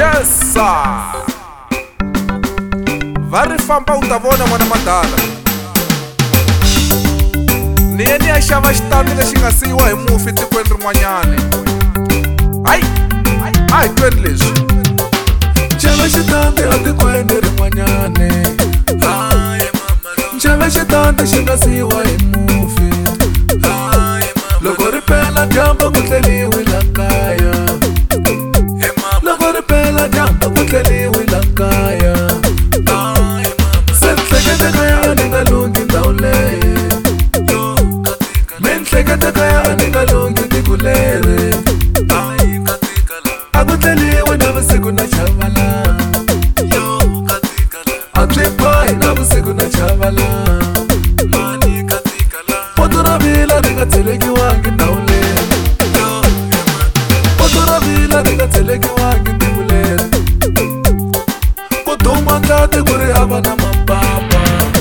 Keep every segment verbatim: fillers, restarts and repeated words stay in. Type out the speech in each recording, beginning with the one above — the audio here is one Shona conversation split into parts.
Yes sir. Va ri famba u ta vona n'wana madala. Ni ye ni ya xava xitandi lexi nga siyiwa hi mufi tikweni rin'wanyani. Hayi a hi tweni leswi. Xava xitandi a tikweni rin'wanyani. Xava xitandi xi nga siyiwa hi mufi. Loko ri pela dyambu ku tleliwi la kaya. Loko ri pela dyambu ku tleliwi la kaya. Se nhlekete kaya ni nga lungi ndhawu leyi. Minhlekete kaya ni nga lungi tiko leri. A ku tleliwi navusiku na chavala. A byi bohi navusiku na chavala. Poto ra vila ri nga tshelekiwangi ndhawu leyi. Poto ra vila ri nga tshelekiwangi tiko leri. Ku duma ngati ku ri hava na mapapa.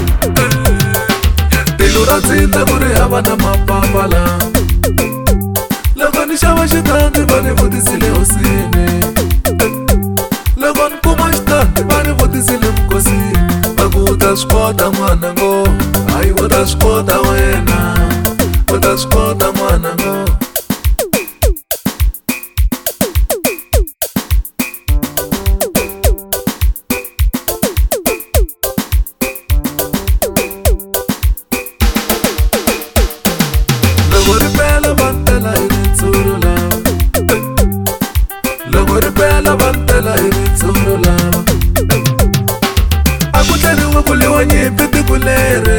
Tilo ra tsinda ku ri hava na mapapa la. Loko ni xava xitandi va ni vutisile hosini. Loko ni kuma xitandi va ni vutisile vukosini. Va ku u ta swi kota n'wana ngo. Hayi u ta swi kota wena. U ta swi kota n'wana ngo. Loko ri pela va ntela hi ritshuri lava. Loko ri pela va ntela hi ritshuri lava. A ku tlheliwi ku liwa nyimpi tiko leri.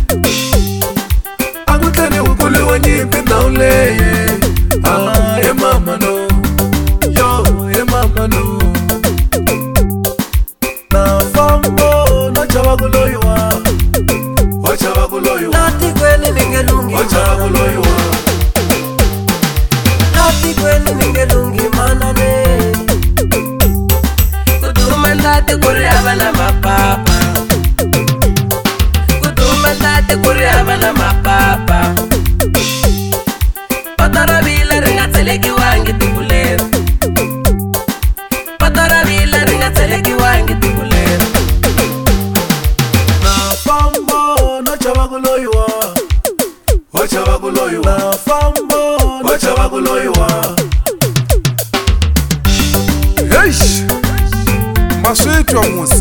A ku tlheliwi ku liwa nyimpi ndhawu leyi. Ah he mama no. Yo he mama no. Na fambo no chava ku loyiwa. Ho chava ku loyiwa. La tikweni ni nge lungi. Ho chava ku loyiwa. La tikweni ni nge lungi manane. Ku duma ndati ku ri hava na mapapa. Ku duma ndati ku ri hava na mapapa. Poto ra vila ri nga tshelekiwangi tiko leri. Poto ra vila ri nga tshelekiwangi tiko leri. Na fambo no chava ku loyiwa. Ho chava ku loyiwa. Na fambo no chava ku loyiwa. Eish, ma swi twa musi.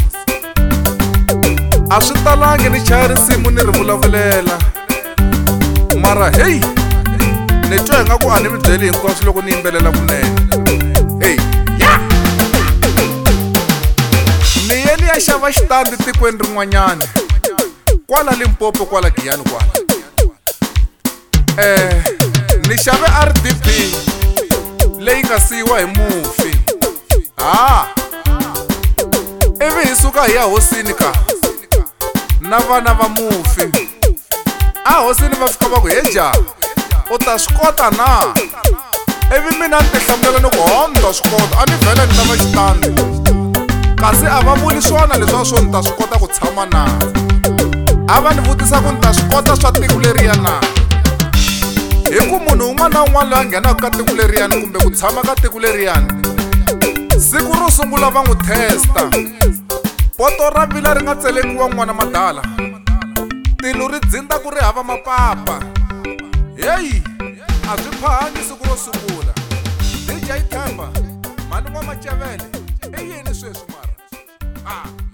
A swi talangi ni chaya risimu ni ri vulavulela. Mara hey, ni twa ingaku a ni mi byeli hinkwaswo loko ni yimbelela kunene. Hey, ya! Ni ye ni ya xava xitandi tikweni rin'wanyani. Kwala Limpopo kwala Giyani kwala. Eh, ni xave R D P leyi nga siyiwa hi mufi. Ah, ivi hi suka hi ya hosini ka na vana va mufi. A hosini va fika va ku he jaha u ta swi kota na. Ivi mina ni ti hlamulela ni ku ho ni ta swi kota. A ni vhela ni lava xitandi kasi a va vuli swona leswaku swo ni ta swi kota ku tshama na. A va ni vutisa ku ni ta swi kota swa tiko leriya na. Hi ku munhu un'wana na un'wana loyi a nghenaka ka tiko leriyani kumbe ku tshama ka tiko leriyani, siku ro sungula va n'wi testa. Poto ra vila ri nga tselekiwa n'wana madala. Tilo ri dzinda ku ri hava mapapa. Heyi a byi phahangi siku ro sungula. D J Themba mani n'wa Macavele i yini sweswi mara? Ah.